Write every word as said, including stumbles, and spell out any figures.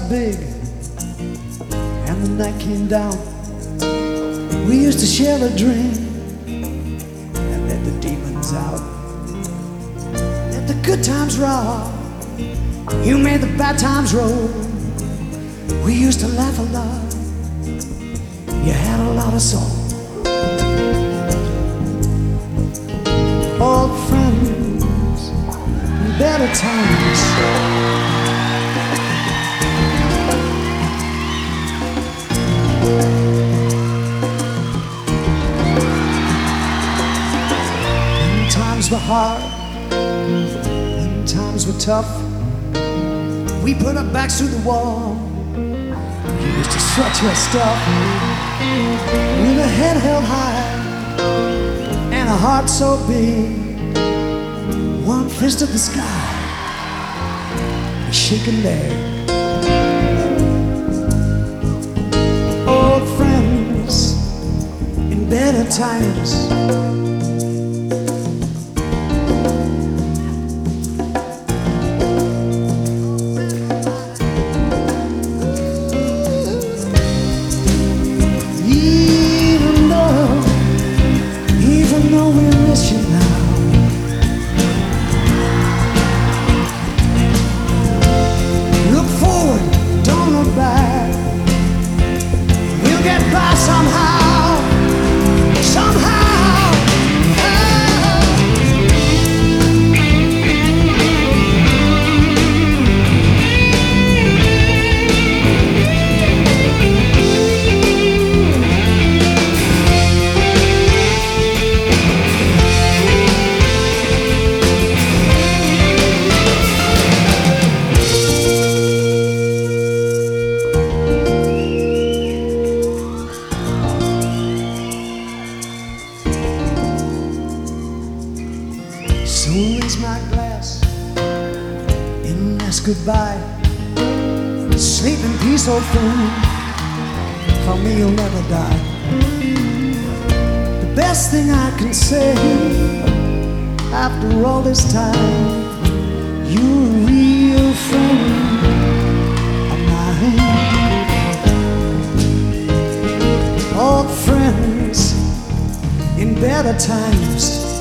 big and the night came down, we used to share a drink and let the demons out. Let the good times roll, you made the bad times roll. We used to laugh a lot, you had a lot of soul. Old friends, better times. When times were hard, when times were tough, we put our backs to the wall. You used to strut your stuff with a head held high and a heart so big, one fist of the sky, a shaking leg. Old friends in better times. Even though, even though we miss you now, look forward, don't look back. We'll get by somehow, somehow. So raise my glass and ask goodbye. Sleep in peace, old friend, for me you'll never die. The best thing I can say after all this time, you're a real friend of mine. Old friends in better times.